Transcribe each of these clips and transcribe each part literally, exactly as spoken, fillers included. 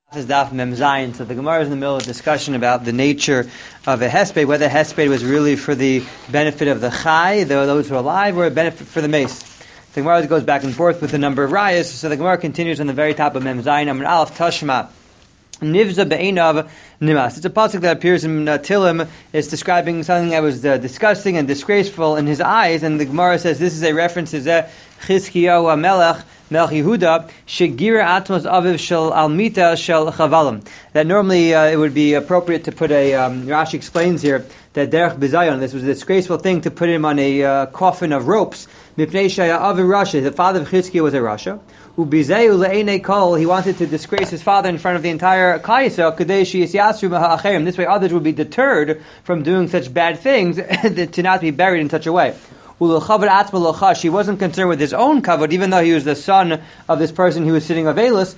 Is Daf Mem Zayin. So the Gemara is in the middle of a discussion about the nature of a hesped, whether hesped was really for the benefit of the chai, those who are alive, or a benefit for the mace. The Gemara goes back and forth with a number of rayas. So the Gemara continues on the very top of Mem Zayin. Amar Aleph Tashma Nivza Be'einav Nimas. It's a pasuk that appears in uh, Tilim. It's describing something that was uh, disgusting and disgraceful in his eyes, and the Gemara says this is a reference to Zeh Chizkiyahu Melech Melch Yehuda Shegir Atmos Aviv Shel Almita Shel Chavalim. That normally uh, it would be appropriate to put a um, Rashi explains here that Derech Bizayon, this was a disgraceful thing to put him on a uh, coffin of ropes. Mipnei Shaya Aviv Rasha, the father of Chizkiyahu was a Rasha. Ubizeu le'enei kol, he wanted to disgrace his father in front of the entire Klal Yisrael. Kadei sheyisyasru ma'acherim. This way, others would be deterred from doing such bad things to not be buried in such a way. He wasn't concerned with his own kavod, even though he was the son of this person who was sitting avelus.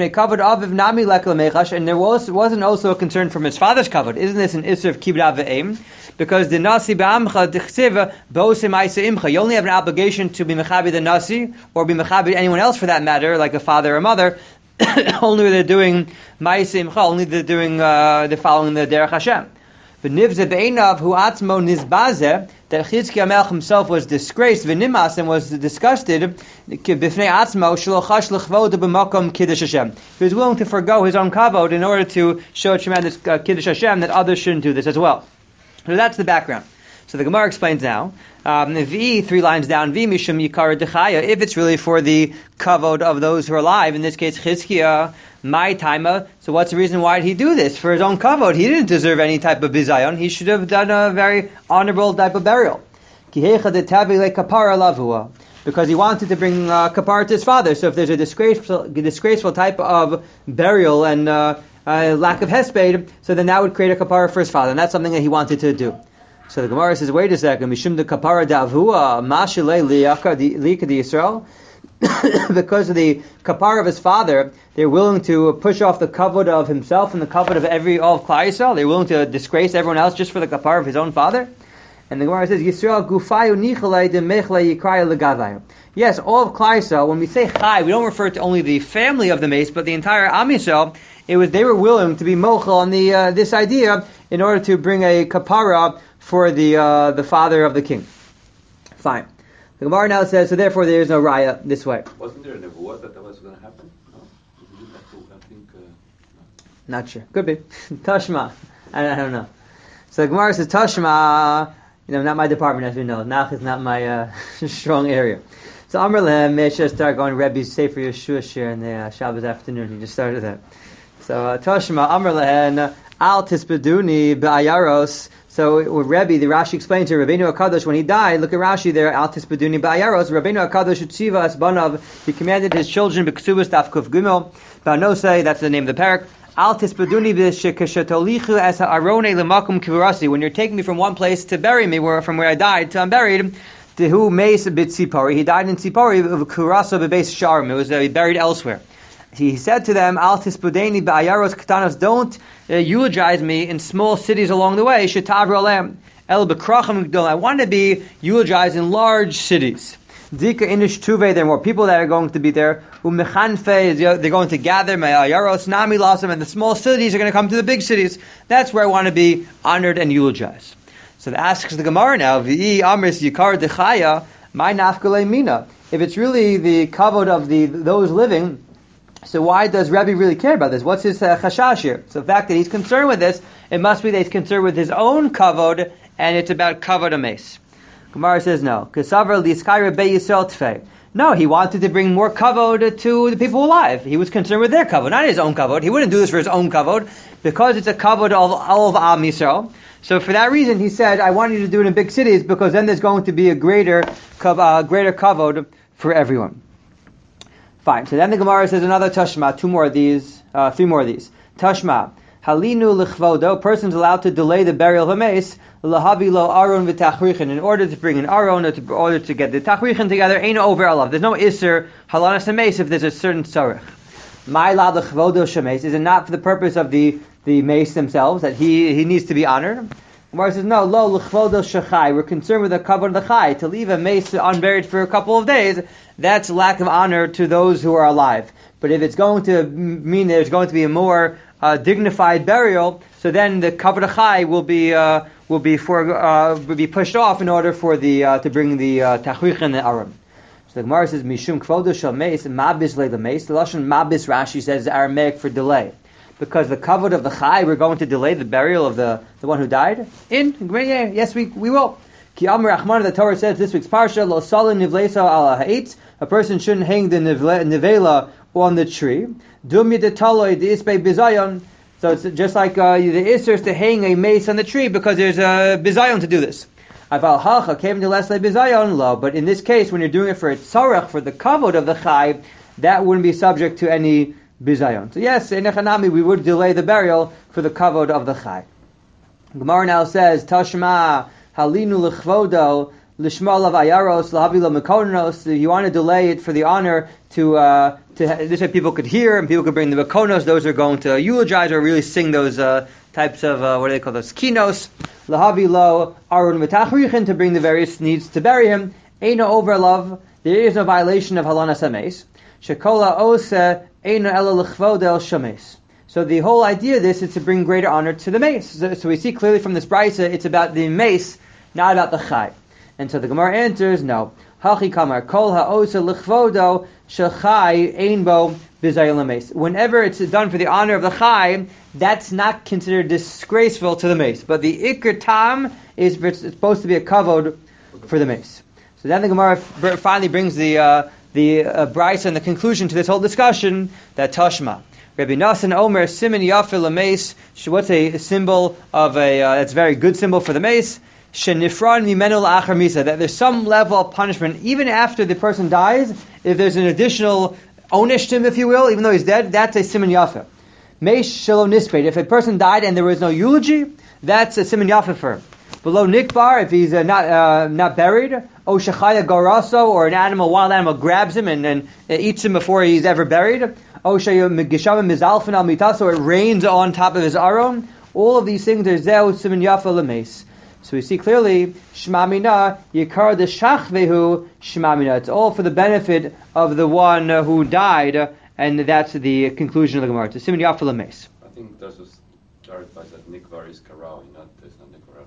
And there was, wasn't also a concern from his father's kavod. Isn't this an issur of kibbud ve'em? Because the nasi ba'amcha d'chsiva bo'osim ma'aseh imcha. You only have an obligation to be mechabi the nasi, or be mechabi anyone else for that matter, like a father or mother. Only they're doing ma'aseh imcha. Only they're doing, uh, they're following the derech Hashem. V'nivze be'einav hu atzmo nizbazeh, that Chizkiyahu Melech himself was disgraced, v'nimas, and was disgusted, b'fnei atzmo shelo chash l'chvod b'makom kiddush Hashem. He was willing to forgo his own kavod in order to show tremendous uh, kiddush Hashem that others shouldn't do this as well. So that's the background. So the Gemara explains now, um, V, three lines down, V mishum yikar dechaya, if it's really for the kavod of those who are alive, in this case Chizkiyahu, my timer. So what's the reason why did he do this? For his own kavod. He didn't deserve any type of bizayon. He should have done a very honorable type of burial. Because he wanted to bring uh, kapara to his father. So if there's a disgraceful, disgraceful type of burial and uh, uh, lack of hesped, so then that would create a kapara for his father. And that's something that he wanted to do. So the Gemara says, wait a second, mishum de kapara davua mashile liyaka di Yisrael. Because of the kapara of his father, they're willing to push off the kavod of himself and the kavod of every all of Klal Yisrael. They're willing to disgrace everyone else just for the kapara of his own father. And the Gemara says, Yisrael gufayu nichalei demechle yikraya legavayu. Yes, all of Klal Yisrael, when we say chai, we don't refer to only the family of the mace, but the entire Am Yisrael. It was they were willing to be mochel on the uh, this idea in order to bring a kapara for the uh, the father of the king. Fine. The Gemara now says, so therefore there is no raya this way. Wasn't there a nevuah that that was going to happen? No? I think, uh, no. Not sure. Could be. Tashma. I, I don't know. So the Gemara says, Tashma, you know, not my department as we know. Nach is not my uh, strong area. So Amr Lehem, may I should start going Rebbe's Sefer Yeshua shir in the uh, Shabbos afternoon. He just started that. So uh, Tashma, Amr Lehem, Al Tispeduni Ba'ayaros. So with Rebbe, the Rashi explains here, Rabbeinu HaKadosh, when he died, look at Rashi there, Al Tispeduni Ba'ayaros, Rabbeinu HaKadosh Utziva Asbanav, he commanded his children, B'ksubas Tafkuf Gimel, Ba'nosei, that's the name of the parak, Al Tispeduni B'shekeshetolichu as ha'arone l'makum kivarasi, when you're taking me from one place to bury me, where from where I died to I'm buried, Tehu Meis B'tzipori, he died in Tzipori, Kurasa B'beis Sharm, it was uh, buried elsewhere. He said to them, Al tispudeni ba'ayaros katanos, don't uh, eulogize me in small cities along the way. Shetavru alem el b'krachim gdol. I want to be eulogized in large cities. Dika inish tuve, there are more people that are going to be there. Umechanfe, they're going to gather. Ma'ayaros nami lasam, and the small cities are going to come to the big cities. That's where I want to be honored and eulogized. So that asks the Gemara now, V'i amris yikar dechaya, my nafkale mina. If it's really the kavod of the those living, so why does Rebbe really care about this? What's his uh, chashash here? So the fact that he's concerned with this, it must be that he's concerned with his own kavod, and it's about kavod ames. Gemara says no. Kesavar liskayre be Yisrael tfei. No, he wanted to bring more kavod to the people alive. He was concerned with their kavod, not his own kavod. He wouldn't do this for his own kavod, because it's a kavod of all of Am Yisrael. So for that reason, he said, I want you to do it in big cities, because then there's going to be a greater, uh, greater kavod for everyone. Fine. So then the Gemara says another tashma, two more of these, uh, three more of these. Tashma, halinu l'chvodo, person's allowed to delay the burial of a mace, lahavi lo aron v'tachrichin, in order to bring an aron, or to, in order to get the tachrichin together, ain't over alav. There's no isser halanas a mace if there's a certain tzarech. My la l'chvodo shemes, is it not for the purpose of the, the mace themselves, that he, he needs to be honored? Gemara says, no, lo l'chvodo shechai. We're concerned with the kavod of the chai. To leave a mace unburied for a couple of days, that's lack of honor to those who are alive. But if it's going to mean there's going to be a more uh, dignified burial, so then the kavod achai will be uh, will be for uh, will be pushed off in order for the uh, to bring the uh, tachlich and the aram. So the Gemara says mishum kvodo shel meis mabis le meis. The lashon mabis Rashi says is Aramaic for delay, because the kavod of the chai we're going to delay the burial of the, the one who died. In yes we we will. Ki Amar Achman, the Torah says this week's parsha lo salin nivleso ala ha'etz. A person shouldn't hang the nivela on the tree. Dum yedetaloy the isbei bizayon. So it's just like uh, the isser is to hang a mace on the tree because there's a bizayon to do this. Aval halcha came to lesle bizayon lo. But in this case, when you're doing it for a tzarech, for the kavod of the chai, that wouldn't be subject to any bizayon. So yes, in Echanami we would delay the burial for the kavod of the chai. Gemara now says Tashma halinu lechvodo. Lishma lav ayaros lahavilo mekonos. You want to delay it for the honor to uh, to this way people could hear and people could bring the mekonos. Those are going to eulogize or really sing those uh, types of uh, what do they call those kinos. Lahavilo arun metachrichin to bring the various needs to bury him. Eino over love. There is no violation of halanas hames. Shekola ose eino elo lechvodel shames. So the whole idea of this is to bring greater honor to the mace. So, so we see clearly from this brisa it's about the mace, not about the chai. And so the Gemara answers, no. Hachi kamar kol ha'osa l'chvodo shechai einbo b'zayil. Whenever it's done for the honor of the chai, that's not considered disgraceful to the mace. But the ikr tam is supposed to be a kavod for the mace. So then the Gemara finally brings the uh, the uh, brisa and the conclusion to this whole discussion that Tashma. Rabbi Nassan Omer simin yafil l'mace. What's a symbol of a? Uh, that's a very good symbol for the mace. Shenifran mimenu la'achar misa, that there's some level of punishment even after the person dies. If there's an additional onish to him, if you will, even though he's dead, that's a siman yafa. Meish shalom nispeit. If a person died and there was no eulogy, that's a siman yafa for him. Below nikbar, if he's uh, not uh, not buried, o shechaya garaso, or an animal, wild animal grabs him and, and uh, eats him before he's ever buried. O shayim mizalfin al mitaso, it rains on top of his aron. All of these things are zeu siman yafa lemeis. So we see clearly, Shema Mina, Yikar the Shachvehu, Shema Mina. It's all for the benefit of the one uh, who died, uh, and that's the conclusion of the Gemara. It's Siman Yafa L'Meis. I think Tosos clarifies that Nikvar is Karao, not there's not Nikvar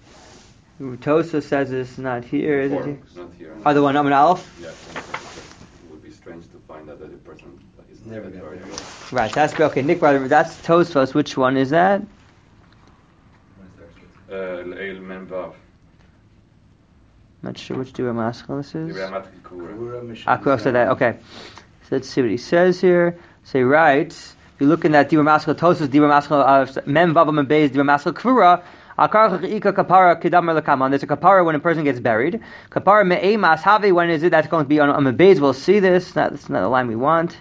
at all. Tosos says it's not here, is Or, it? Not here. Oh, the one, Amin Aleph? Yeah, it would be strange to find out that the person is Never not buried. Right, that's okay. Nikvar, that's Tosos. Which one is that? L'Eil Memvav. Not sure which Dibra Maskal this is. Dibra Matkul. Ah, so that, okay. So let's see what he says here. Say, right, if you look in that Dibra Maskal Tosos, Dibra Maskal Mem Vavam and Beis, Dibra Maskal Kvura, Kapara Kidamar Lakaman. There's a kapara when a person gets buried. Kapara Me'emas Havi, when is it? That's going to be on, on a Beis. We'll see this. That's not the line we want.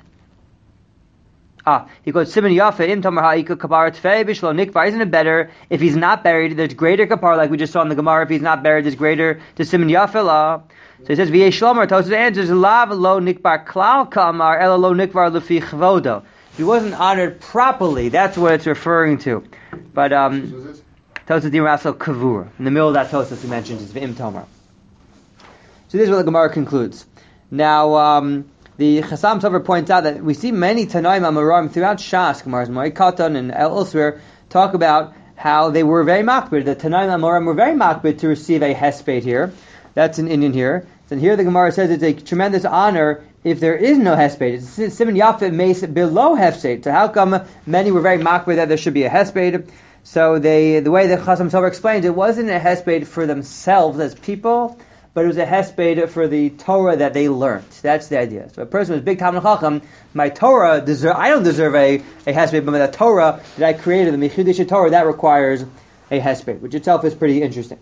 Ah, he goes Siman Yafa Im Tamar Ha'ika Kapara Tfei Bishlo Nikvar. Isn't it better if he's not buried? There's greater kapara, like we just saw in the Gemara. If he's not buried, there's greater to Siman Yafa La. So he says V'yei Shlomer. Tosos answers Lav Lo Nikbar Klal Kamar Ela Lo Nikvar Lefi Chvodo. He wasn't honored properly. That's what it's referring to. But um, Tosos Dirasel Kavur. In the middle of that Tosos he mentions is V'im Tamar. So this is what the Gemara concludes. Now. Um, The Chasam Sofer points out that we see many Tanaim Amoraim throughout Shas, Gemara's Moed and elsewhere, talk about how they were very makbid. The Tanaim Amoraim were very makbid to receive a hesped here. That's in Indian here. And here the Gemara says it's a tremendous honor if there is no hesped. It's Siman Yafa Meis below hesped. So how come many were very makbid that there should be a hesped? So they, the way the Chasam Sofer explains, it wasn't a hesped for themselves as people, but it was a hesped for the Torah that they learned. That's the idea. So a person who's big Talmid Chacham, my Torah deserve, I don't deserve a, a hesped, but the Torah that I created, the Mechudish Torah, that requires a hesped, which itself is pretty interesting.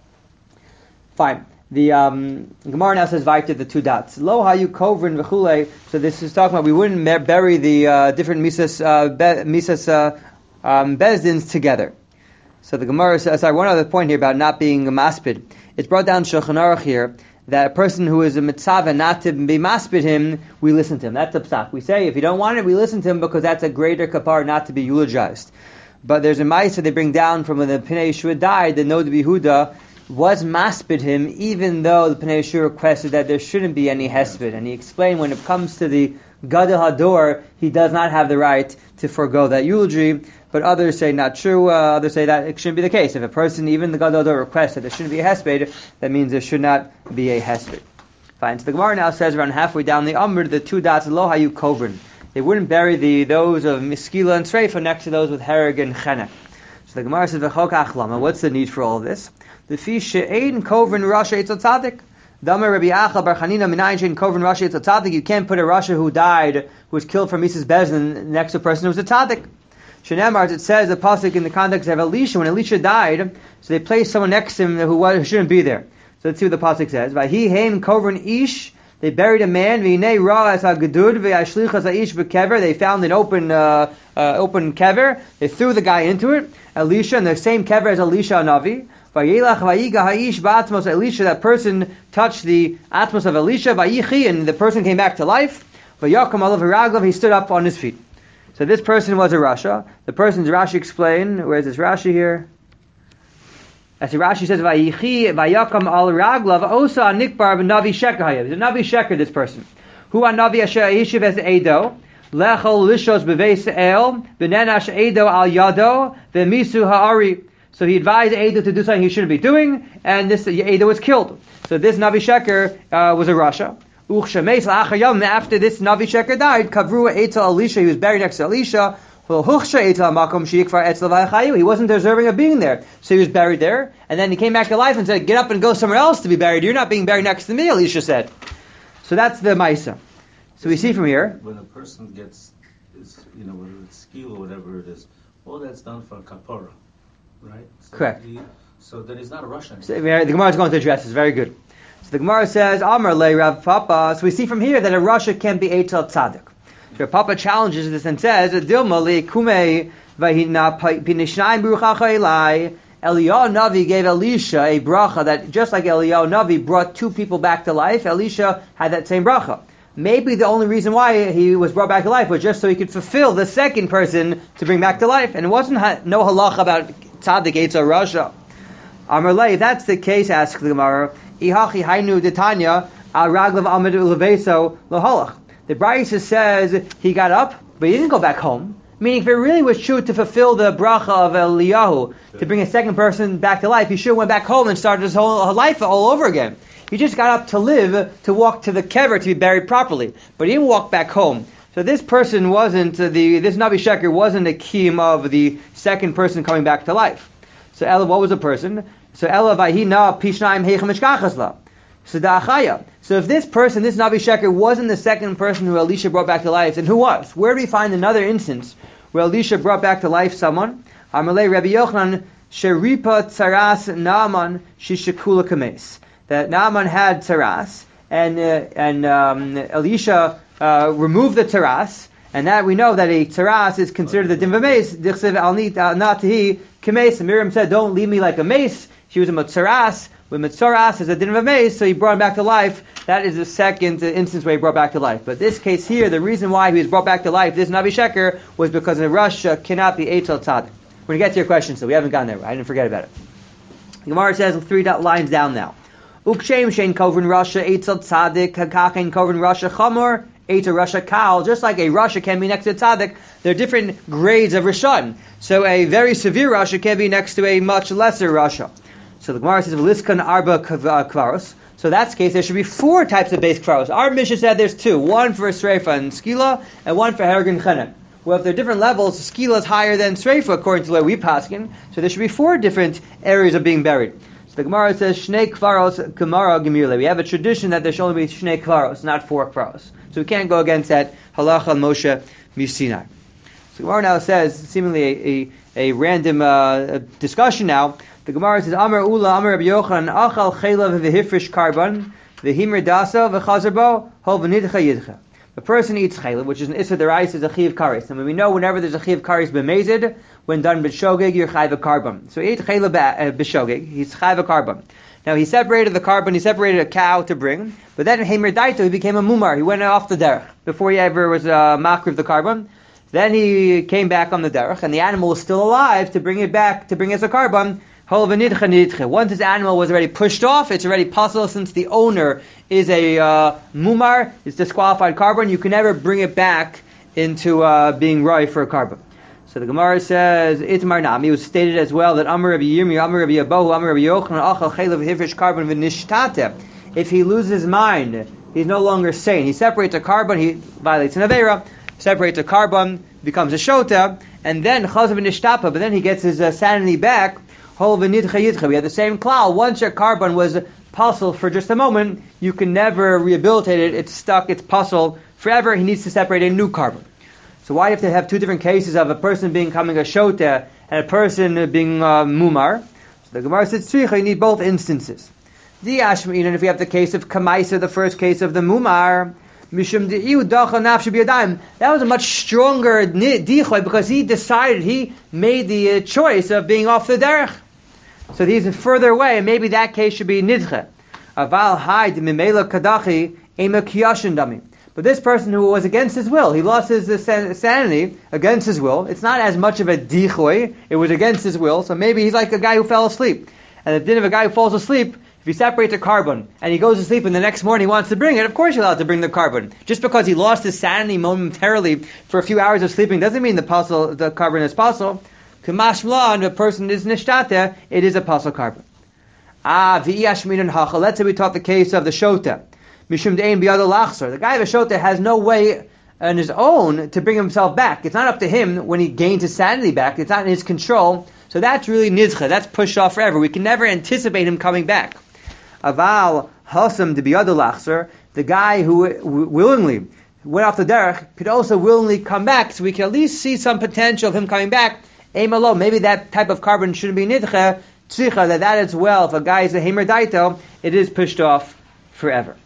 Fine. The um, Gemara now says Vaita the two dots. Lo hayu kovrin v'chulei. So this is talking about we wouldn't bury the uh, different misas uh, be, misas uh, um, bezdins together. So the Gemara says, sorry, one other point here about not being a maspid. It's brought down Shulchan Aruch here that a person who is a mitzvah not to be maspid him, we listen to him. That's a psak. We say if you don't want it, we listen to him because that's a greater kapar not to be eulogized. But there's a ma'isa they bring down from when the Pnei Yeshua died, the Nod Yehuda, was maspid him, even though the Pnei Yeshua requested that there shouldn't be any hesped. And he explained when it comes to the Gadol Hador, he does not have the right to forego that eulogy. But others say not true. Uh, others say that it shouldn't be the case. If a person, even the Gadol Hador, requests that there shouldn't be a hesped, that means there should not be a hesped. Fine. So the Gemara now says around halfway down the Amr, the two dots, lo hayu kovrin. They wouldn't bury the those of Miskila and Sreifa next to those with Hereg and Chenek. So the Gemara says, v'chok achlama. What's the need for all of this? The fish she'ein kovrin rasha etzot tzadik. Damer Rabbi Achal Bar Chanina minayin she'ein kovrin rasha etzot tzadik. You can't put a rasha who died, who was killed from Mises Bezin, next to a person who was a tzaddik. Shenemar, it says the pasuk in the context of Elisha, when Elisha died, so they placed someone next to him who, was, who shouldn't be there. So let's see what the pasuk says. Vahi hein kovrin ish. They buried a man. V'inei ra as hagedud v'yashlich as haish b'kever. They found an open, uh, uh, open kever. They threw the guy into it. Elisha, and the same kever as Elisha Navi. Vayelach vayiga haish ba'atmos Elisha. That person touched the atmos of Elisha. Vayichi, and the person came back to life. Vayakam alav haraglav. He stood up on his feet. So this person was a Rasha. The person's Rashi explained. Where's this Rashi here? As Rashi says, "Vayichi vayakam al raglav osa nikbar b'navi sheker hayav." He's a navi sheker. This person, who a navi asher yishiv as edo lechol lishos beveis el v'nenash edo al yado v'misu ha'ari. So he advised Edo to do something he shouldn't be doing, and this Edo was killed. So this navi sheker uh, was a Rasha. After this navi sheker died, kavru etel Elisha. He was buried next to Elisha. He wasn't deserving of being there, so he was buried there. And then he came back to life and said, "Get up and go somewhere else to be buried. You're not being buried next to me," Elisha said. So that's the Maisa. So we see from here, when a person gets, is, you know, whether it's skill or whatever it is, all that's done for kapara, right? So correct. He, so then he's not a Russian. So the Gemara is going to address this. Very good. So the Gemara says, "Amar le Rav Papa." So we see from here that a Rasha can be etel tzaddik. So Papa challenges this and says, "Dilma li kumei vahina pinishnayim bruchacha elai." Eliyahu Navi gave Elisha a bracha that just like Eliyahu Navi brought two people back to life, Elisha had that same bracha. Maybe the only reason why he was brought back to life was just so he could fulfill the second person to bring back to life, and it wasn't ha- no halacha about tzaddik etzel rasha. Amar le, if that's the case, asks the Gemara, ihachi hainu detanya al raglav amid leveso lohalach. The Brisa says he got up, but he didn't go back home. Meaning, if it really was true to fulfill the bracha of Eliyahu, to bring a second person back to life, he should have went back home and started his whole life all over again. He just got up to live, to walk to the kever, to be buried properly. But he didn't walk back home. So this person wasn't, uh, the this Navi Sheker wasn't a kiyum of the second person coming back to life. So Ella, what was the person? So Ella vayhina pishnaim heichem eshkachasla. So the Achaya. So if this person, this Navi Sheker, wasn't the second person who Elisha brought back to life, then who was? Where do we find another instance where Elisha brought back to life someone? Amalei Rabbi Yochanan Sheripa Tzaras Naaman Shishakula Kames. That Naaman had Tzaras, and uh, and um, Elisha uh, removed the Tzaras, and that we know that a Tzaras is considered the Din V'Meis. Dichsev al natihi Kames. Miriam said, "Don't leave me like a mace." She was a Tzaras. When Mitzaras is a din of a mace, so he brought him back to life. That is the second instance where he brought back to life. But this case here, the reason why he was brought back to life, this Navi Sheker, was because a Rasha cannot be Eitel Tzad. We're going to get to your question, so we haven't gotten there. I didn't forget about it. The Gemara says three dot lines down now. Ukshem shein kovrin Rasha Eitel Tzadik, hakachen kovrin Rasha Chamor, Eitel Rasha Kal. Just like a Rasha can be next to Tzadik, there are different grades of Rishon. So a very severe Rasha can be next to a much lesser Rasha. So the Gemara says, "V'liskan arba kvaros." So that's the case. There should be four types of base kvaros. Our Mishnah said there's two: one for Sreifa and Skila, and one for Hereg and Chenek. Well, if they're different levels, Skila is higher than Sreifa according to the way we paskin. So there should be four different areas of being buried. So the Gemara says, "Shnei kvaros gemara gemile." We have a tradition that there should only be shnei kvaros, not four kvaros. So we can't go against that halacha Moshe Misinai. So the Gemara now says, seemingly a, a, a random uh, discussion now. The Gemara says, "Amar Ula, Amar Rabbi Yochanan, Achal Chelav v'hifrish karban, v'himr dasa v'chazarbo, hol v'nidcha yidcha." The person eats chelav, which is an issa deraisa, is a chiv karis. And we know whenever there's a chiv karis b'mezid, when done b'shogeg, you're chayv a karban. So he ate chelav b'shogeg, he's chayv a karban. Now he separated the karban, he separated a cow to bring, but then in himr daito, he became a mumar. He went off the derech before he ever was a makriv of the karban. Then he came back on the derech, and the animal was still alive to bring it back, to bring as a karban. Once his animal was already pushed off, it's already possible since the owner is a uh, mumar, it's disqualified carbon, you can never bring it back into uh, being roi for a carbon. So the Gemara says, Itmar Nami, it was stated as well that Amar Rabbi Yirmi, Amar Rabbi Abahu, Amar Rabbi Yochanan, Achal Chelev Hifrish Carbon V'Nishtate. If he loses his mind, he's no longer sane. He separates a carbon, he violates an Aveira, separates a carbon, becomes a Shota, and then Chazav Nishtapa, but then he gets his uh, sanity back. Hol V'Nidcha Yidcha. We have the same klal. Once your carbon was puzzle for just a moment, you can never rehabilitate it. It's stuck, it's puzzle forever. He needs to separate a new carbon. So why do you have to have two different cases of a person becoming a shota and a person being uh, mumar? So the Gemara says, tzricha, you need both instances. The Ashma'in, and if we have the case of Kamaisa, the first case of the mumar, Mishum de'iu dacha nafshe biyadayim, that was a much stronger dichoy because he decided, he made the uh, choice of being off the derech. So he's further away, and maybe that case should be nidche. Aval haid mimela kadachi ema kiyashin dami. But this person who was against his will, he lost his uh, sanity against his will. It's not as much of a dichoy, it was against his will, so maybe he's like a guy who fell asleep. And the din of a guy who falls asleep, if he separates a carbon and he goes to sleep and the next morning he wants to bring it, of course you're allowed to bring the carbon. Just because he lost his sanity momentarily for a few hours of sleeping doesn't mean the puzzle, the carbon is puzzle. Kamashmla, and a person is nishtata, it is a puzzle carbon. Ah, v'iyashmin hacha. Let's say we talk the case of the shota. Mishum de'ein biyado lachsor. The guy of a shota has no way on his own to bring himself back. It's not up to him when he gains his sanity back. It's not in his control. So that's really nizcha. That's pushed off forever. We can never anticipate him coming back. Aval hasam de biyado lachsor. The guy who w- willingly went off the derech could also willingly come back. So we can at least see some potential of him coming back. Eimalo, maybe that type of carbon shouldn't be nidcha, tzricha, that that as well, if a guy is a hemer daito, it is pushed off forever.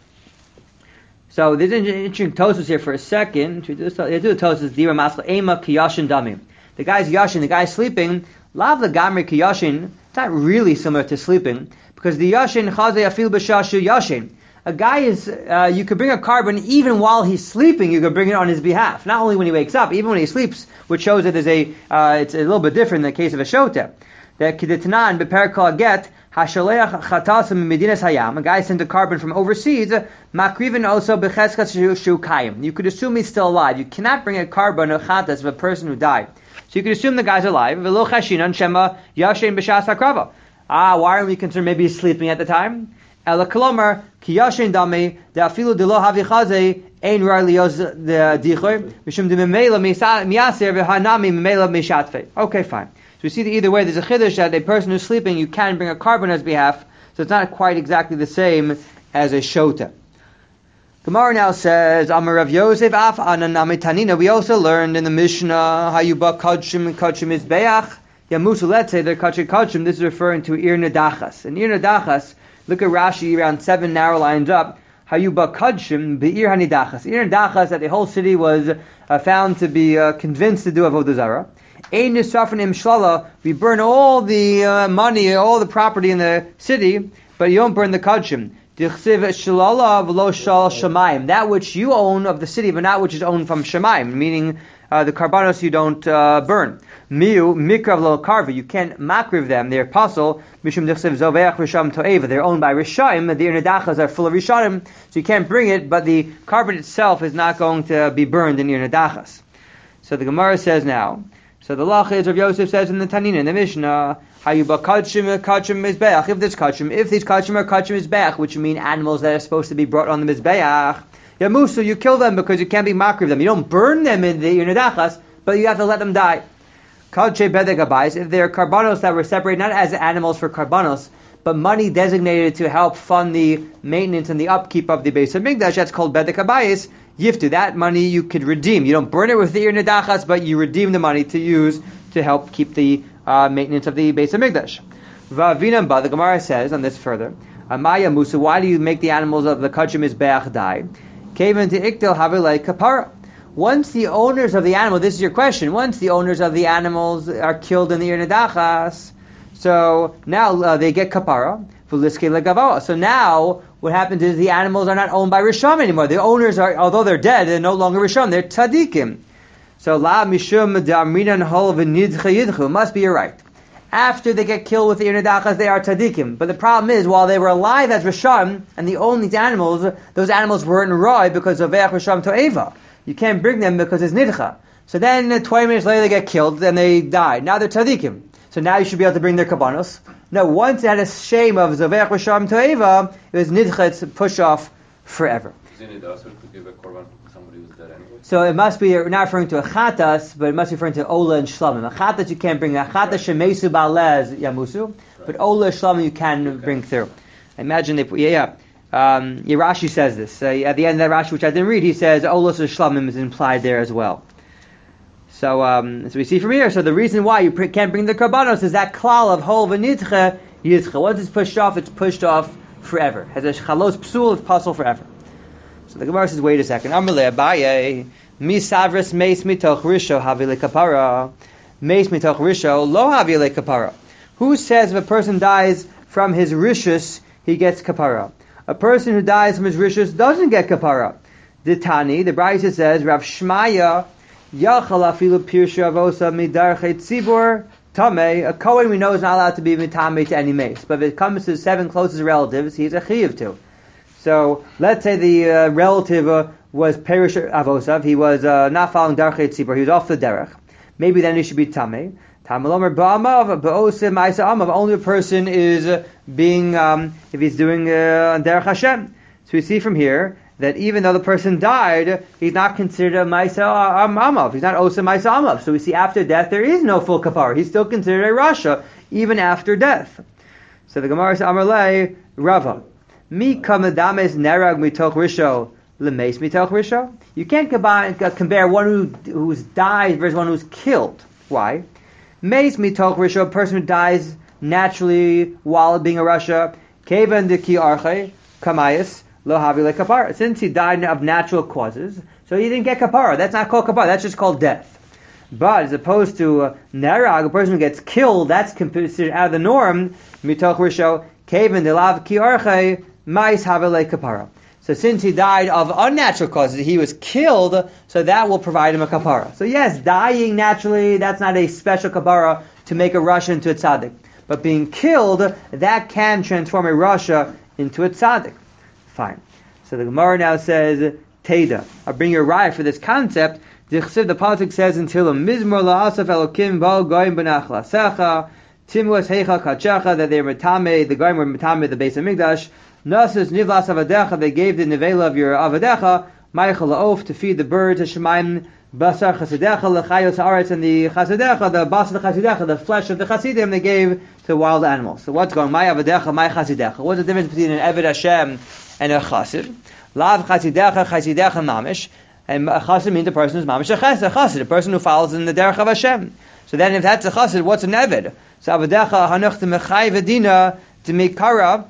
So there's an interesting tosus here for a second. Do the tosus, dira masla, ema kiyashin damim. The guy's yashin, the guy's sleeping, lav the gamri kiyashin, it's not really similar to sleeping, because the yashin chazei afil b'shashu yashin. A guy is, uh, you could bring a carbon even while he's sleeping, you could bring it on his behalf. Not only when he wakes up, even when he sleeps, which shows that there's a, uh, it's a little bit different in the case of a shota. That kidetnan beperkal get, hashaleach chatasim medinas hayam, a guy sent a carbon from overseas, makrivin also becheskas shu kayim. You could assume he's still alive. You cannot bring a carbon of chatas of a person who died. So you could assume the guy's alive. V'lo chashinan shema yashin b'shas hakrava. Ah, why are we concerned maybe he's sleeping at the time? Ela kolomar kiyashin dami de afilu de lo havi chaze ein rar lios de dichoy mishum de memela miaser v'hanami memela mishatfe. Okay, fine. So we see that either way there's a chiddush that a person who's sleeping you can bring a carbon on his behalf, so it's not quite exactly the same as a shota. Gemara now says Amar Rav Yosef af ananami tanina. We also learned in the Mishnah hayuba kadshim and kadshim izbeach yamusu. Let's say they're kadshim kadshim. This is referring to ir nedachas. And ir nedachas, look at Rashi around seven narrow lines up. Hayuba kadshim be'ir hanidachas. Ir nedachas, that the whole city was uh, found to be uh, convinced to do avodah zarah. Ein nisrafin imshlala. We burn all the uh, money, all the property in the city, but you don't burn the kadshim. Dichsiv shalala v'lo shal shamayim. That which you own of the city, but not which is owned from shamayim, meaning uh, the karbanos you don't uh, burn. Miu mikrav lo karva. You can't makriv them. They're apostle. Mishum dichsiv zoveach risham to'eva. They're owned by rishaim. The irnadachas are full of rishaim, so you can't bring it. But the carbon itself is not going to be burned in irnadachas. So the Gemara says now. So the lach is Rav Yosef says in the Tanina in the Mishnah. Hayuba kachim kachim mizbeach. If there's kachim, if these kachim are kachim mizbeach, which mean animals that are supposed to be brought on the mizbeach, yamusu, you kill them because you can't be makriv them. You don't burn them in the yernadachas, but you have to let them die. Kalche bedek abayis. If they are karbanos that were separated not as animals for karbanos, but money designated to help fund the maintenance and the upkeep of the Beis Hamikdash, that's called bedek abayis. Yiftu, that money you could redeem. You don't burn it with the yernadachas, but you redeem the money to use to help keep the Uh, maintenance of the Beis Hamikdash. Vavinamba, the Gemara says on this further, Amaya Musa, why do you make the animals of the Kachim Mizbeach die? Kaven to Iktel Havilei Kapara. Once the owners of the animal, this is your question, once the owners of the animals are killed in the Irnadachas, so now uh, they get Kapara. So now what happens is the animals are not owned by Risham anymore. The owners are, although they're dead, they're no longer Risham, they're Tzadikim. So la mishum da'amrinan hol v'nidcha yidchu. Must be you're right. after they get killed with the Inadachas, they are tzaddikim. But the problem is, while they were alive as Risham, and they owned these animals, those animals weren't Roi because of Ve'ach Risham To'eva. You can't bring them because it's Nidcha. So then, uh, twenty minutes later, they get killed, and they die. Now they're tzaddikim. So now you should be able to bring their kabbanos. No, once it had a shame of Zavech Risham To'eva, it was Nidcha, it's push off forever. Isn't it also to give a korban to somebody who's dead anyway? So it must be not referring to a chatas, but it must be referring to Ola and Shlamim. A chatas you can't bring. A chatas shemesu ba'alez yamusu, but Ola and Shlamim you can okay. bring through. Imagine if, yeah, yeah. Um, yeah, Rashi says this. Uh, at the end of that Rashi, which I didn't read, he says Ola and Shlamim is implied there as well. So, um, so we see from here, so the reason why you can't bring the karbanos is that klal of hol v'nitche yitche. Once it's pushed off, it's pushed off forever. Has a chalos psul, it's puzzle forever. So the Gemara says, wait a second. Amalei Abaye, mi savris meis mitoch risho havi lekapara. Meis mitoch risho lo havi lekapara. Who says if a person dies from his rishus, he gets kapara? A person who dies from his rishus doesn't get kapara. The Tani, the Brisa says, Rav Shmaya, yachal afilu pirsha avosa midarchet tzibur tamei. A Kohen we know is not allowed to be mitamei to any mace. But if it comes to the seven closest relatives, he's a chiyuv to. So let's say the uh, relative uh, was Perish Avosav, he was uh, not following Darchei Tzibur, he was off the derech. Maybe then he should be Tameh. Tamalomer Ba'amav, Ba'osim Ma'isa Amav, only a person is uh, being, um, if he's doing uh, Derech Hashem. So we see from here that even though the person died, he's not considered a Ma'isa Amav, he's not Osim Ma'isa Amav. So we see after death there is no full kapara, he's still considered a Rasha, even after death. So the Gemara says, Amarlei Rava. Mi kamadames nerag mitoch risho lemeis mitoch risho. You can't compare one who who's died versus one who's killed. Why? Meis mitoch risho, a person who dies naturally while being a rasha. Kevan de ki arche kamayis lo havi lekapara. Since he died of natural causes, so he didn't get kapara. That's not called kapara. That's just called death. But as opposed to uh, nerag, a person who gets killed, that's considered out of the norm. Mitoch risho kevan de lav ki arche. Mais havele kapara. So since he died of unnatural causes, he was killed, so that will provide him a kapara. So yes, dying naturally, that's not a special kapara to make a rasha into a tzaddik. But being killed, that can transform a rasha into a tzaddik. Fine. So the Gemara now says, Teda. I'll bring you a raya for this concept. The pasuk says in Tehillim, Mizmor la'asaf elokim ba'al goyim b'nach la'secha, Timwas heicha kachecha, that they were metame, the goyim were metame the base of Mikdash. Nasus nivlas avadecha, they gave the nevela of your avadecha, ma'ich la'of, to feed the birds, Shemaim basar chasedecha, l'chayos haaretz, and the chasedecha, the basar chasedecha, the flesh of the chasidim, they gave to wild animals. So what's going, my avadecha, my chasidecha? What's the difference between an Eved Hashem and a chasid? Lav chasidecha, chasidecha mamish, and a chasid means the person who's mamish a chassid, a chasid, a person who follows in the derech of Hashem. So then if that's a chasid, what's an Eved? So avadecha hanuch to mechai v'dina to mikara.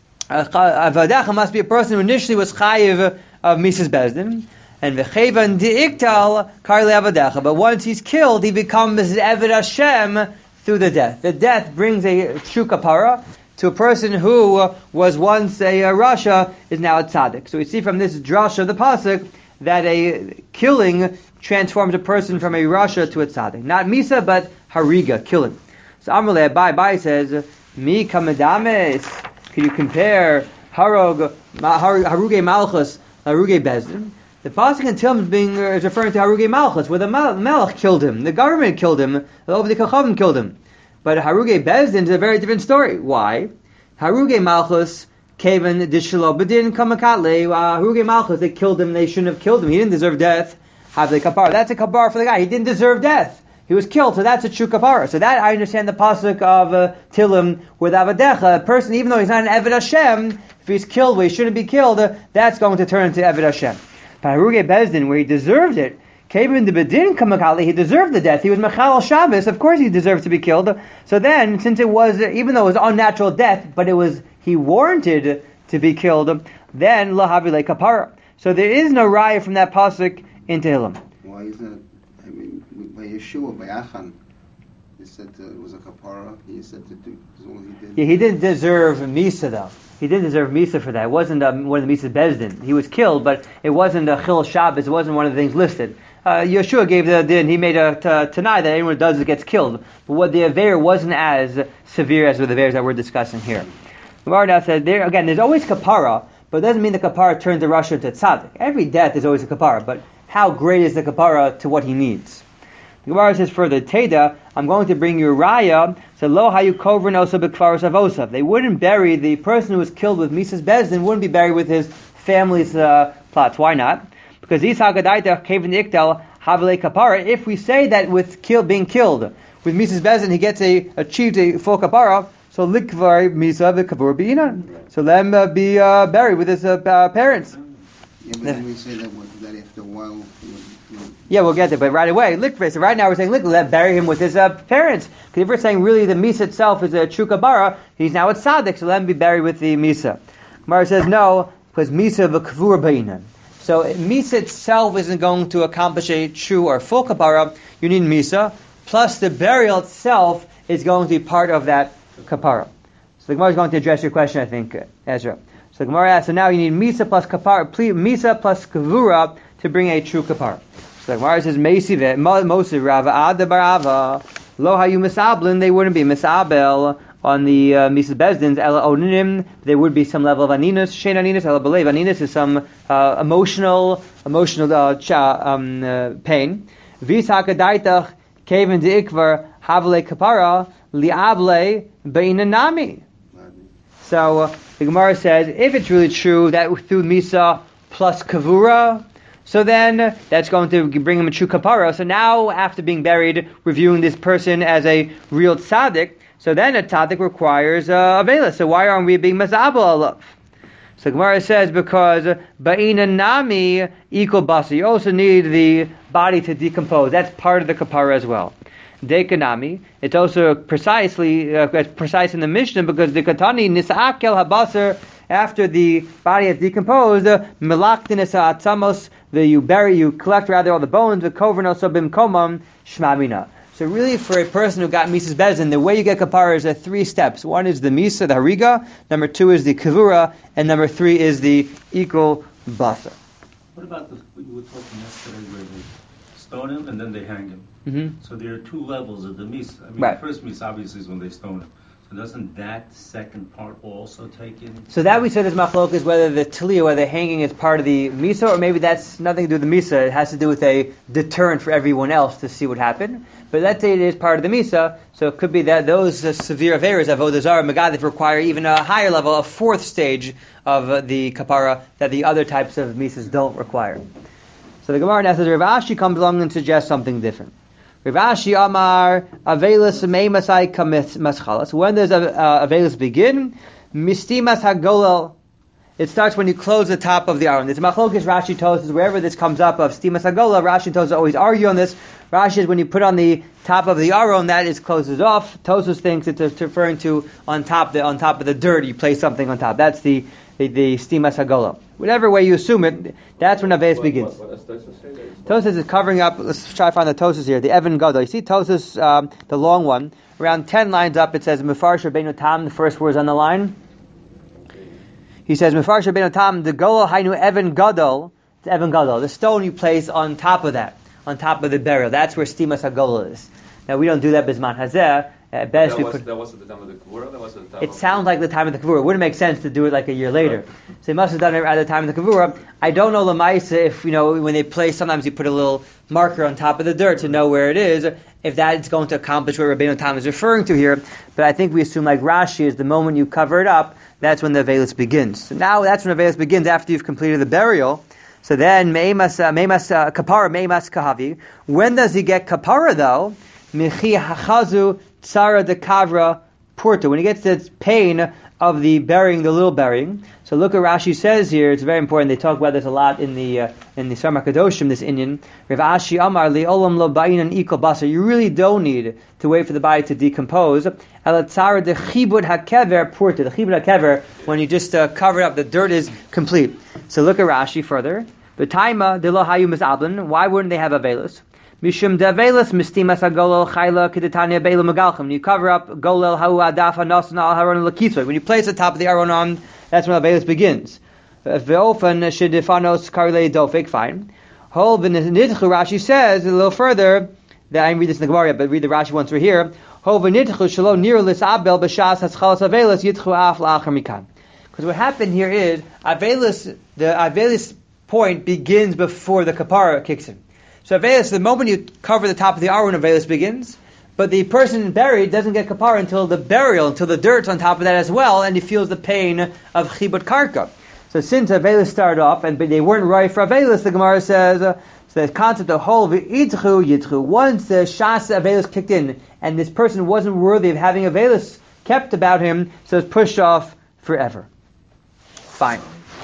Avadecha must be a person who initially was chayiv of Mises Bezdin, and v'chevan di'iktal karli avadecha. But once he's killed, he becomes Eved Hashem through the death. The death brings a true kapara to a person who was once a, a rasha, is now a tzaddik. So we see from this drasha of the pasuk that a killing transforms a person from a rasha to a tzaddik. Not misa, but hariga, killing. So Amrullah Abai Abai says, Mi kamadames. Can you compare Harog, Haruge Malchus, Haruge Bezdin? The pasuk in Tehillim is being is referring to Haruge Malchus, where the Melech killed him, the government killed him, the Ovdei Kachavim killed him. But Haruge Bezdin is a very different story. Why? Haruge Malchus, Kavan Dishalo Bedin Kamakatle, Haruge Malchus, they killed him, they shouldn't have killed him, he didn't deserve death. Have the kapar. That's a kapar for the guy, he didn't deserve death. He was killed, so that's a true kapara. So that I understand the pasuk of uh, Tehillim with Avadecha. A person, even though he's not an Eved Hashem, if he's killed where he shouldn't be killed, uh, that's going to turn into Eved Hashem. But Haruge Bezdin, where he deserved it, Kevin the Bedin Kamakali, he deserved the death. He was Mechal Shabbos, of course he deserved to be killed. So then, since it was, even though it was unnatural death, but it was, he warranted to be killed, then Lahavile Kapara. So there is no raya from that pasuk in Tehillim. Why is that? I mean, by Yeshua, by Achan, he said uh, it was a kapara. He said to do as long as he did. Yeah, he didn't deserve Misa though. He didn't deserve Misa for that. It wasn't um, one of the Misa Bezdin. He was killed, but it wasn't a Chil Shabbos. It wasn't one of the things listed. uh, Yeshua gave the din. He made a t- Tanai that anyone who does it gets killed. But what the Aver wasn't as severe as with the Avers that we're discussing here. Gemara now says, there, again, there's always kapara, but it doesn't mean the kapara turns the Rasha into tzaddik. Every death is always a kapara, but how great is the kapara to what he needs? The Gemara says further, Teda, I'm going to bring you a raya. So lo hayu kovrin osa b'kfaros avosav. They wouldn't bury the person who was killed with Misas Bezdin wouldn't be buried with his family's uh, plots. Why not? Because Yitzhak Adaita kevin iktel havale kapara. If we say that with kill, being killed with Misas Bezdin, he gets a achieved a full kapara. So likvar misa v'kavur b'ina. So let him uh, be uh, buried with his uh, uh, parents. Yeah, but then we say that, that after a while. You know, Yeah, we'll get there, but right away, likvar. So right now we're saying likvar, let bury him with his uh, parents. Because if we're saying really the misa itself is a chukabara, he's now a tzaddik, so let him be buried with the misa. Gemara says no, because misa v'kavur b'ina. So misa itself isn't going to accomplish a true or full kapara. You need misa, plus the burial itself is going to be part of that kapara. So the Gemara is going to address your question, I think, Ezra. So the Gemara asks, so now you need misa plus kapara, misa plus kavura to bring a true kapara. So the Gemara says, Meisive, Mosiv Rava, Ada Barava, Lo Hayu Misablin, they wouldn't be Misabel on the uh, Misas Bezdins, Ela Oninim, there would be some level of Aninus, Shein Aninus, Ela Belev, Aninus is some uh, emotional, emotional uh, cha, um, uh, pain. Vis Hakadaitach, Kevin de Ikvar, Havle Kapara, Liable, Beinanami. So uh, the Gemara says, if it's really true that through Misa plus Kavura, so then that's going to bring him a true kapara. So now, after being buried, reviewing this person as a real tzaddik, so then a tzaddik requires uh, avela. So why aren't we being mazabel alav? So Gemara says because ba'ina nami equal basa. You also need the body to decompose. That's part of the kapara as well. Dekanami. It's also precisely uh, it's precise in the Mishnah because the katani nisa'akel habasar. After the body has decomposed, melaktin atzamos, the you bury, you collect rather all the bones. The koven also bimkomam shmamina. So really, for a person who got misas bezdin, the way you get kapara is at three steps. One is the misa, the hariga. Number two is the kavura, and number three is the equal basa. What about the, what you were talking yesterday where they stone him and then they hang him? Mm-hmm. So there are two levels of the misa. I mean, Right. the first misa obviously is when they stone him. So doesn't that second part also take in? So that we said is machlokas whether the taliya, whether hanging is part of the misa, or maybe that's nothing to do with the misa. It has to do with a deterrent for everyone else to see what happened. But let's say it is part of the misa, so it could be that those uh, severe averas, avodah zarah, megadif, require even a higher level, a fourth stage of uh, the kapara that the other types of misas don't require. So the Gemara now says Rav Ashi comes along and suggests something different. Rav Ashi Amar Avelis Meimasai Kamis Maschalas. When does uh, Avelis begin? Mistimas Hagolel. It starts when you close the top of the aron. It's Machlokes Rashi Tosas. Wherever this comes up of Stimas Hagolel, Rashi and Tosas always argue on this. Rashi is when you put on the top of the aron, that is closes off. Tosas thinks it's referring to on top the on top of the dirt. You place something on top. That's the the, the Stimas Hagolel. Whatever way you assume it, that's when Avelis begins. What, what does Tosas say there? Tosas is covering up. Let's try to find the Tosas here. The Evan Gadol. You see Tosas, um, the long one. Around ten lines up, it says Mefarsh Rabbeinu Tam. The first words on the line. He says Mefarsh Rabbeinu Tam. The Golol Hainu Evan Gadol. It's Evan Gadol. The stone you place on top of that, on top of the burial. That's where Stimas Hagolel is. Now we don't do that Bisman Hazeh. At best, that, we was, put, that was at the time of the Kavura? That was at the time it of sounds like the time of the Kavura. It wouldn't make sense to do it like a year later. So he must have done it at the time of the Kavura. I don't know Lamaisa if, you know, when they place, sometimes you put a little marker on top of the dirt to know where it is, if that's going to accomplish what Rabbeinu Tam is referring to here. But I think we assume like Rashi is the moment you cover it up, that's when the Avelis begins. So now that's when Avelis begins after you've completed the burial. So then, Meimas, uh, Meimas, uh, Kapara, Meimas Kahavi. When does he get Kapara though? Michi Hachazu Tsara de Kavra Purta. When he gets the pain of the burying, the little burying. So look what Rashi says here. It's very important. They talk about this a lot in the uh, in the Sarma Kadoshim, this Indian. Rav Ashi Amar Le'olam Lo Ba'inan Ikol Basar. You really don't need to wait for the body to decompose. Ala Tsara de Chibud HaKever Purta. The Chibud HaKever, when you just uh, cover it up, the dirt is complete. So look at Rashi further. B'taima de lo hayu misablin. Why wouldn't they have avelos? Mishum develos mistimas hagolel chayla kedetanya beilu megalchim. You cover up golel hau adaf hanasan al haron lekitzoy. When you place the top of the aron on, that's when avelos begins. Ve'ofen shedefanos karle dofik. Fine. Hol v'nidchu, Rashi says a little further, that I didn't read this in the Gemara yet, but read the Rashi once we're here. Hol v'nidchu shelo nir lisabel b'shas haschalas avelis yitchu af la'achar mikan. Because what happened here is, avelis, the avelis point begins before the kapara kicks in. So avelis, the moment you cover the top of the aron, avelis begins, but the person buried doesn't get kapara until the burial, until the dirt's on top of that as well, and he feels the pain of chibut karka. So since avelis started off, and but they weren't right for avelis, the Gemara says, uh, so the concept of hol v'idchu yitchu, once the shas avelis kicked in, and this person wasn't worthy of having avelis kept about him, so it's pushed off forever. Fine.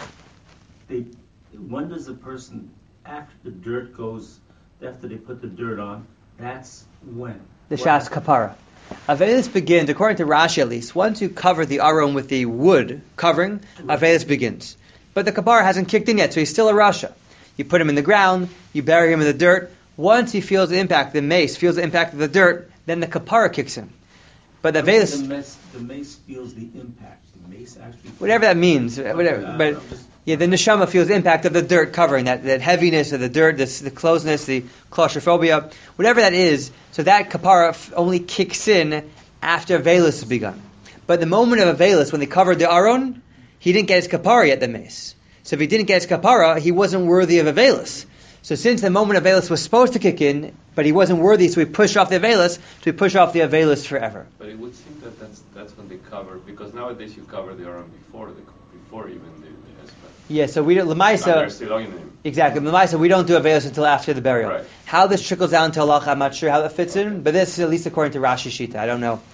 They, when does the person, after the dirt goes, after they put the dirt on, that's when? The shas kapara. Avelis begins, according to Rashi at least, once you cover the aron with the wood covering, Avelis begins. But the kapara hasn't kicked in yet, so he's still a rasha. You put him in the ground, you bury him in the dirt. Once he feels the impact, the mace feels the impact of the dirt, then the kapara kicks in. But the Avelis... The mace, the mace feels the impact. The mace actually... Whatever that means. Whatever, uh, but yeah, the neshama feels the impact of the dirt covering, that, that heaviness of the dirt, this, the closeness, the claustrophobia, whatever that is. So that kapara f- only kicks in after Avelis has begun. But the moment of Avelis, when they covered the aron, he didn't get his kapara yet, the mace. So if he didn't get his kapara, he wasn't worthy of Avelis. So since the moment of Avelis was supposed to kick in, but he wasn't worthy, so we push off the Avelis, so we push off the Avelis forever. But it would seem that that's, that's when they cover, because nowadays you cover the aron before the before even the, the husband. Yeah, so we don't, Lamaisa, exactly, Lamaisa, we don't do Avelis until after the burial. Right. How this trickles down to halacha, I'm not sure how that fits in, but this is at least according to Rashi Shita, I don't know.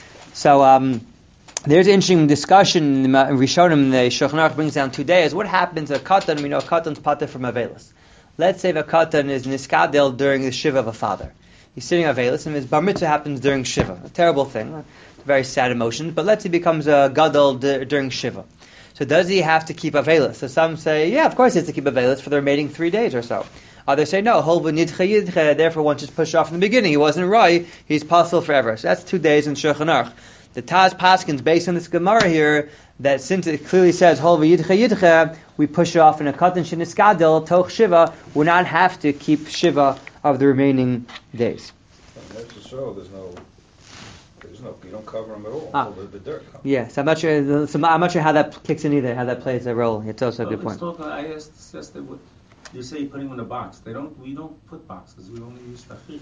So, um, there's an interesting discussion in Rishonim, the Shulchan Aruch brings down two days. What happens to a katan? We know a katan's pater from Avelis. Let's say the katan is niskadel during the shiva of a father. He's sitting Avelis, and his bar mitzvah happens during shiva. A terrible thing, a very sad emotion. But let's say he becomes a gadol d- during shiva. So does he have to keep Avelis? So some say, yeah, of course he has to keep Avelis for the remaining three days or so. Others say, no, hol v'nidche yidche, therefore one just push off in the beginning. He wasn't right, he's pasul forever. So that's two days in Shulchan Aruch. The Taz Paskins, based on this Gemara here, that since it clearly says hol v'yidche yidche, we push it off in a katan sheniskadel toch shiva. We not have to keep shiva of the remaining days. That's the show. There's no, there's no. You don't cover them at all. Ah. Until the, the dirt comes. Yes, I'm not sure. So I'm not sure how that kicks in either. How that plays a role. It's also a Well, good point. Talk, I asked the sister, what you say, putting them in a box. They don't. We don't put boxes. We only use tachishim.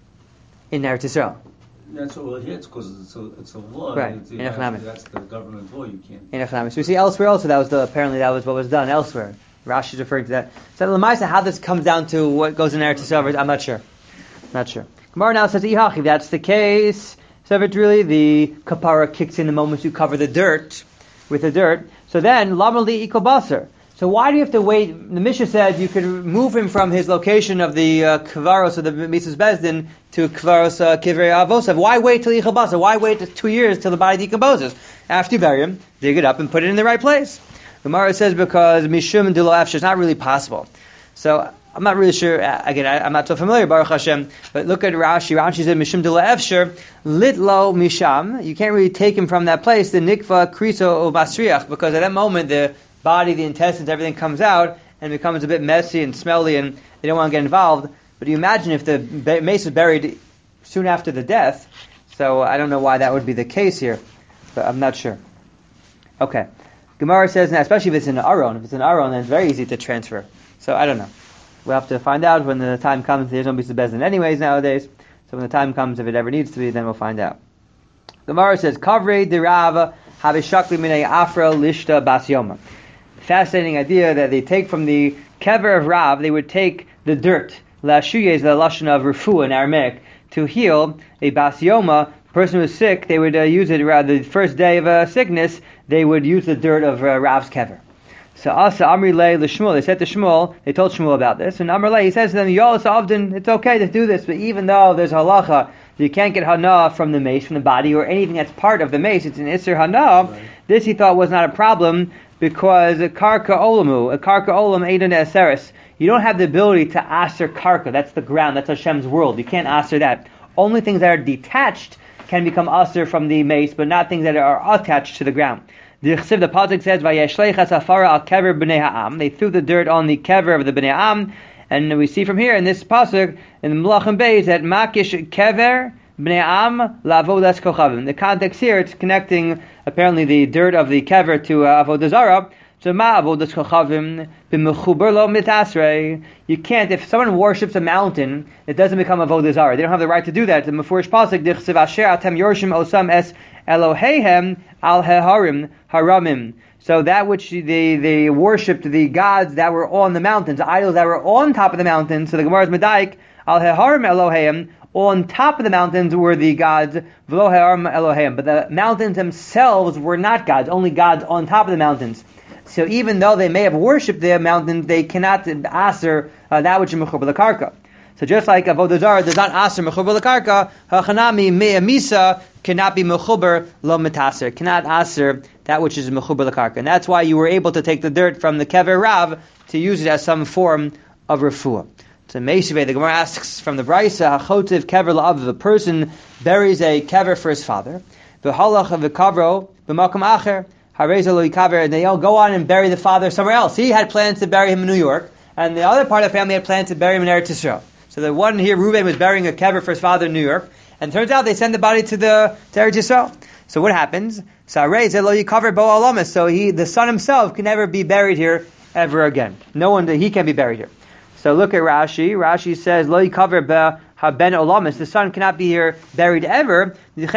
In Eretz Yisrael. That's all here. It's because it's a it's a law. Right. It's, In that's, Echnamis. that's the government law. You can't. In Echnamis. We see elsewhere also that was the apparently that was what was done elsewhere. Rashi is referring to that. So Lamaisa, how this comes down to what goes in Eretz Yisrael, I'm not sure. Not sure. Gemara now says Ihach, if that's the case, so if it's really the kapara kicks in the moment you cover the dirt with the dirt. So then Lamali Ikobasar. So why do you have to wait? The Mishnah said you could move him from his location of the uh, Kvaros of the Mitzvahs Bezdin to Kvaros uh, Kivrei Avosav. Why wait till Ichabasa? Why wait two years till the body decomposes? After you bury him, dig it up and put it in the right place. Gemara says because Mishum and Dilo Afshir is not really possible. So I'm not really sure. Again, I, I'm not so familiar, Baruch Hashem. But look at Rashi. Rashi said Mishum Dilo Afshir Litlo Misham. You can't really take him from that place. The Nikva Kriso or Masriach, because at that moment the body, the intestines, everything comes out and becomes a bit messy and smelly, and they don't want to get involved. But you imagine if the mace was buried soon after the death. So I don't know why that would be the case here, but I'm not sure. Okay. Gemara says now, especially if it's an aron, if it's an aron, then it's very easy to transfer. So I don't know. We'll have to find out when the time comes. There's no Mitzvah Bezdin anyways nowadays. So when the time comes, if it ever needs to be, then we'll find out. Gemara says, Kavrei dirava habishakli minei afra lishta bas yoma. Fascinating idea that they take from the kever of Rav, they would take the dirt, lashuye is the lashon of refu in Aramaic, to heal a bas yoma. Person who was sick, they would uh, use it around the first day of uh, sickness, they would use the dirt of uh, Rav's kever. So Asa Amri Le L'Shmuel, they said to Shmuel, they told Shmuel about this, and Amri Le, he says to them, Yolas Avdin, it's okay to do this, but even though there's halacha, you can't get hana from the mace, from the body, or anything that's part of the mace, it's an Isser hana, right. This he thought was not a problem, because a karka olamu, a karka olam eidan eseres, you don't have the ability to aser karka, that's the ground, that's Hashem's world, you can't aser that. Only things that are detached can become aser from the mace, but not things that are attached to the ground. The Chsiv, the Pasuk says, "Vayeshleich asafara al kever b'nei ha'am." They threw the dirt on the kever of the b'nei ha'am, And we see from here in this pasuk in the Melachim Beis that makish kever bnei am la'avodas kochavim. The context here, it's connecting apparently the dirt of the kever to uh, avodah zarah. So ma avodas kochavim b'mechuber lo mitasrei. You can't, if someone worships a mountain, it doesn't become avodah zarah. They don't have the right to do that. The Mefurish pasuk dichsev asher atem yorshim osam es Eloheihem al heharim haramim. So that which they, they worshipped, the gods that were on the mountains, idols that were on top of the mountains. So the Gemara's Medaik, al heharim Eloheihem, on top of the mountains were the gods, v'lo heharim Eloheihem. But the mountains themselves were not gods, only gods on top of the mountains. So even though they may have worshipped the mountains, they cannot aser uh, that which is mechuber l'karka. So just like avodah zarah does not aser mechuber l'karka, hachanami me'amisa cannot be mechuber lo metaser, cannot aser that which is mechuber l'karka. And that's why you were able to take the dirt from the kever rav to use it as some form of refuah. So Meishvei, the Gemara asks from the Brisa, hachotiv kever la'av, the person buries a kever for his father, v'halach v'kavro b'makom acher, hareza lo yikaver, and they all go on and bury the father somewhere else. He had plans to bury him in New York, and the other part of the family had plans to bury him in Eretz Yisrael. So the one here, Reuben, was burying a kever for his father in New York, and it turns out they send the body to the to Eretz Yisrael. So what happens? So hareza lo yikaver bo alamis. So he, the son himself, can never be buried here ever again. No one, he can be buried here. So look at Rashi. Rashi says, Lo yikaver be haben olamis. The son cannot be here buried ever. So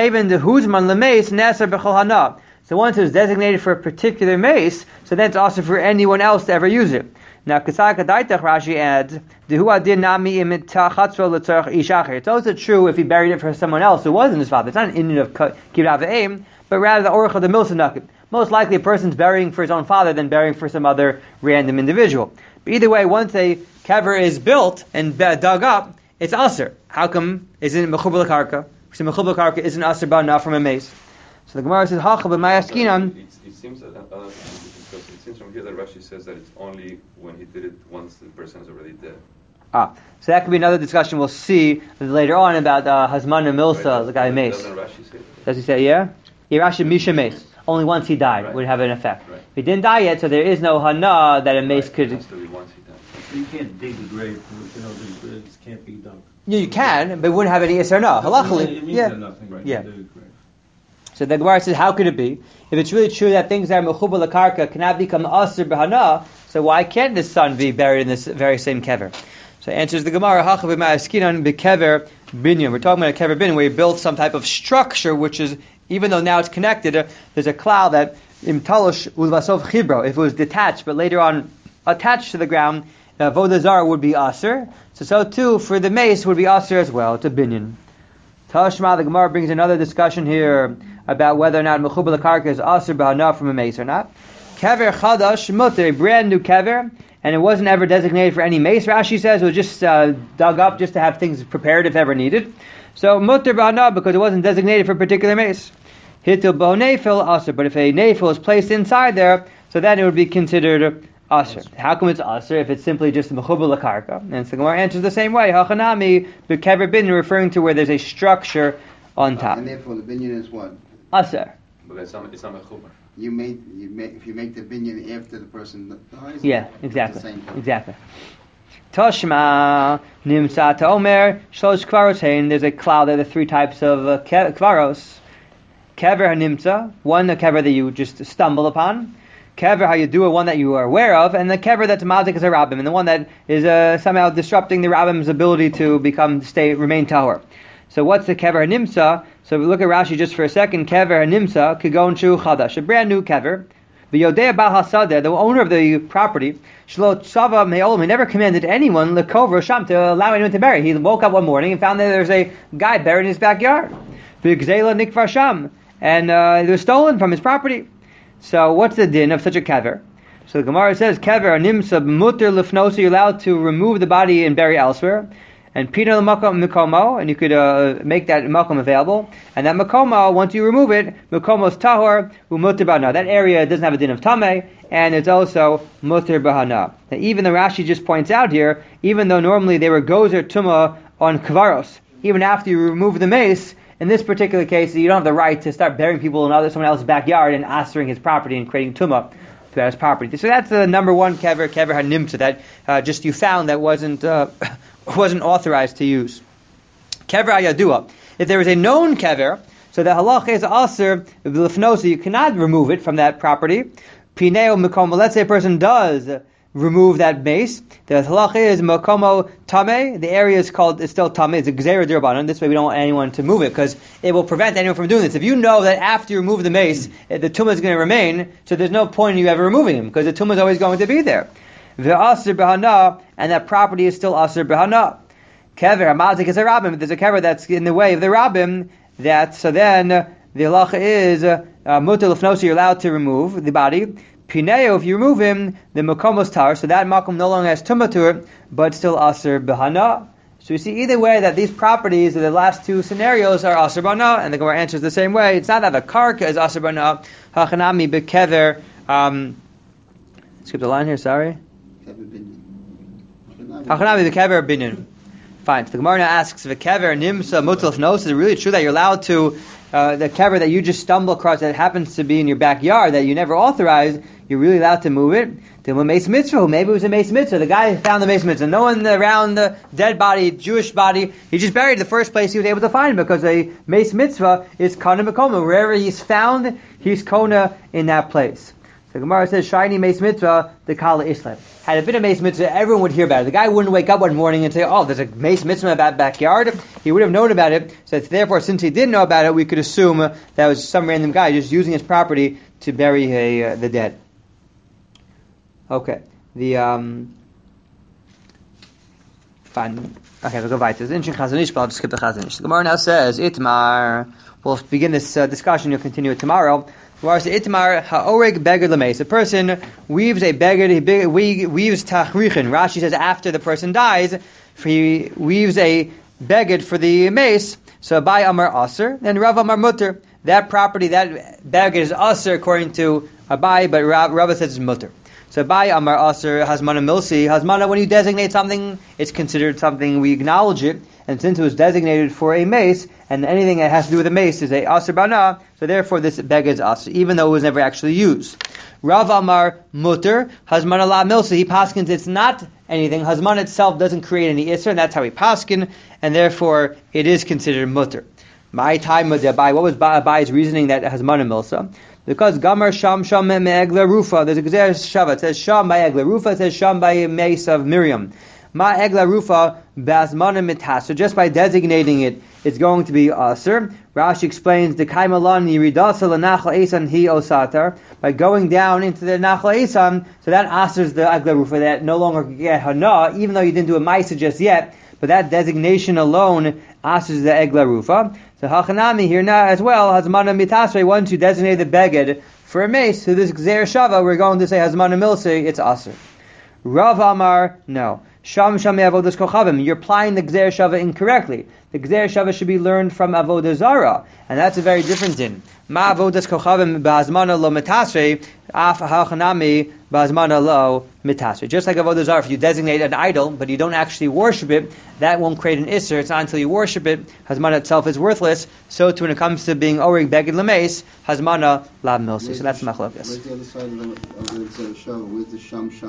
once it was designated for a particular mace, so then it's also for anyone else to ever use it. Now, Rashi adds, it's also true if he buried it for someone else who wasn't his father. It's not an Indian of Kibbutz Avim, but rather the Orach of the Milsanakib. Most likely a person's burying for his own father than burying for some other random individual. But either way, once a kever is built and dug up, it's aser. How come isn't it mechuber l'karka? Because mechuber l'karka isn't aser ba'na from a mace. So the Gemara says, "Hacha b'mayaskinan." It, it seems that uh, because it seems from here that Rashi says that it's only when he did it once the person is already dead. Ah, so that could be another discussion we'll see later on about uh, Hazman and Milsa, right, the guy mace. Doesn't Rashi say that? Does he say yeah? Yeah, Rashi misha mace. Only once he died Right. would have an effect. Right. If he didn't die yet, so there is no hana that a mace Right, could. it has to be once he died. So you can't dig the grave. You know, the graves can't be dug. Yeah, you can, but it wouldn't have any isser no. It Halachically, means yeah. nothing, right? Yeah. To dig the grave. So the Gemara says, how could it be? If it's really true that things that are mechuber l'karka cannot become aser b'hana, so why can't this son be buried in this very same kever? So answers the Gemara, hacha b'ma'askinan b'kever binyan. We're talking about a kever binyan where he built some type of structure, which is, even though now it's connected, uh, there's a cloud that imtalosh ulvasov chibro. If it was detached, but later on attached to the ground, uh, avodah zarah would be aser. So so too for the mace would be aser as well. It's a binyan. Tashma, the Gemara brings another discussion here about whether or not mechuber l'karka is aser b'hana from a mace or not. Kever chadash mutter, a brand new kever, and it wasn't ever designated for any mace. Rashi says it was just uh, dug up just to have things prepared if ever needed. So mutter b'hana because it wasn't designated for a particular mace. Hitil bo nefil aser, but if a nefil is placed inside there, so then it would be considered aser. How come it's aser if it's simply just mechuber l'karka? And so the Gemara answers the same way. Hachanami b'kever bin, referring to where there's a structure on top. And therefore the binyan is what? But Aser. it's not, it's not mechuber. You make, you make, if you make the binyan after the person dies. Yeah, it's the exactly. same thing. Exactly. Toshma nimsa ta'omer shlosh kvaros hein. There's a cloud. There are three types of uh, ke- kvaros. Kever hanimsa, one the kever that you just stumble upon. Kever how you do it, one that you are aware of, and the kever that's mazik is a rabbim, and the one that is uh, somehow disrupting the rabbim's ability to become stay remain tahor. So what's the kever hanimsa? So if we look at Rashi just for a second, kever hanimsa kigon shu chadash, a brand new kever. The Yodea Bal Hasadeh, the owner of the property, Shlo Tzava Me'olam, he never commanded anyone Lekovra Sham to allow anyone to bury. He woke up one morning and found that there's a guy buried in his backyard. B'Gzela Nikvar Sham, and uh, it was stolen from his property. So what's the din of such a kever? So the Gemara says, kever nimsa mutter lifnosa, you're allowed to remove the body and bury elsewhere. And pina l'makom mikomo, and you could uh, make that makom available. And that makomo, once you remove it, makomos tahor umutter b'hana. That area doesn't have a din of tameh, and it's also mutter b'hana. Now, even the Rashi just points out here, even though normally they were gozer tumah on kvaros, even after you remove the mace, in this particular case, you don't have the right to start burying people in other someone else's backyard and astering his property and creating tumah throughout his property. So that's the number one kever, kever hanimtza, that uh, just you found that wasn't uh, wasn't authorized to use. Kever hayadua. If there is a known kever, so the halacha is aser b'lifnosa, you cannot remove it from that property. Pineo mekomo. Let's say a person does remove that base. The halacha is mekomo tame. The area is called is still tame. It's a gzeira d'Rabbanan. This way we don't want anyone to move it because it will prevent anyone from doing this. If you know that after you remove the mace, the tumah is going to remain, so there's no point in you ever removing him because the tumah is always going to be there. Ve'aser b'hana, and that property is still aser b'hana. Kever hamazik is a rabbim. There's a kever that's in the way of the rabbim. That so then uh, the halacha is mutar l'fnosa. You're allowed to remove the body. Pineo, if you remove him, the makomos tar, so that makom no longer has tumah to it, but still aser b'hana. So you see either way that these properties, the last two scenarios, are aser b'hana, and the Gemara answers the same way. It's not that the karka is aser b'hana. Hachanami bekever. Um, skip the line here. Sorry. Hachanami bekever binyan. Fine. So the Gemara now asks, "V'kever nimsa mutal l'fnosa." Is it really true that you're allowed to uh, the kever that you just stumble across that happens to be in your backyard that you never authorized? You're really allowed to move it. Then a mace mitzvah, maybe it was a mace mitzvah. The guy found the mace mitzvah. No one around the dead body, Jewish body. He just buried the first place he was able to find because a mace mitzvah is kana mekoma. Wherever he's found, he's kona in that place. So Gemara says, "Shiny mace mitzvah, the kala islam." Had it been a mace mitzvah, everyone would hear about it. The guy wouldn't wake up one morning and say, "Oh, there's a mace mitzvah in that backyard." He would have known about it. So therefore, since he didn't know about it, we could assume that was some random guy just using his property to bury a, uh, the dead. Okay. The um. Fine. Okay, we'll go weiter. It's interesting Chazon Ish, but I'll just skip the Chazon Ish. The Gemara now says, "Itmar." We'll begin this uh, discussion. You'll continue it tomorrow. Itmar ha'oreg beged l'meis. A person weaves a beged, he weaves tachrichin. Rashi says after the person dies, he weaves a beged for the mace. So Abai Amar Aser, and Rav Amar Mutter. That property, that beged is Aser according to Abai, but Rav, Rav says it's Mutter. So Abai Amar Aser Hazmana Milsi. Hazmana, when you designate something, it's considered something, we acknowledge it. And since it was designated for a mace, and anything that has to do with a mace is a Aser Bana, so therefore this beged is Aser, even though it was never actually used. Rav Amar Mutter, Hazmana La Milsi, he paskins it's not anything. Hazman itself doesn't create any Isser, and that's how he paskin, and therefore it is considered Mutter. My time with Abai, what was Abai's reasoning that Hazmana Milsa? Because Gamar Sham Sham Me'egla Rufa, there's a Gezer Shava, it says Sham by Egla Rufa, it says Sham by mace of Miriam. Ma Egla Rufa Basmana Mitas. So just by designating it, it's going to be Aser. Rashi explains the Kaimalan Yiridasa L'Nachal Esan Hi Osatar. By going down into the Nachal Esan, so that Asers the Egla Rufa, that no longer get Hana, even though you didn't do a Maisa just yet, but that designation alone Asers the Egla Rufa. So Hachanami here now as well, Hazmana Mitasre, once you designate the beged for a mace, so this Gzer Shava, we're going to say Hazmana Milse, it's Aser. Rav Amar, no. Sham Sham Avodas Kochavim, you're applying the Gzer Shava incorrectly. The Gzer Shava should be learned from Avodah Zara, and that's a very different din. Ma Avodas Kochavim ba'azmana lo mitasre, af hachanami ba'azmana lo mitasre. Just like Avodah Zara, if you designate an idol, but you don't actually worship it, that won't create an Isser. It's not until you worship it. Hazmana itself is worthless. So too when it comes to being Orig Beged Lameis, Hazmana la milsi. So that's Machlokes. Where's the other side of the, of the Shava? Where's the Sham Sham?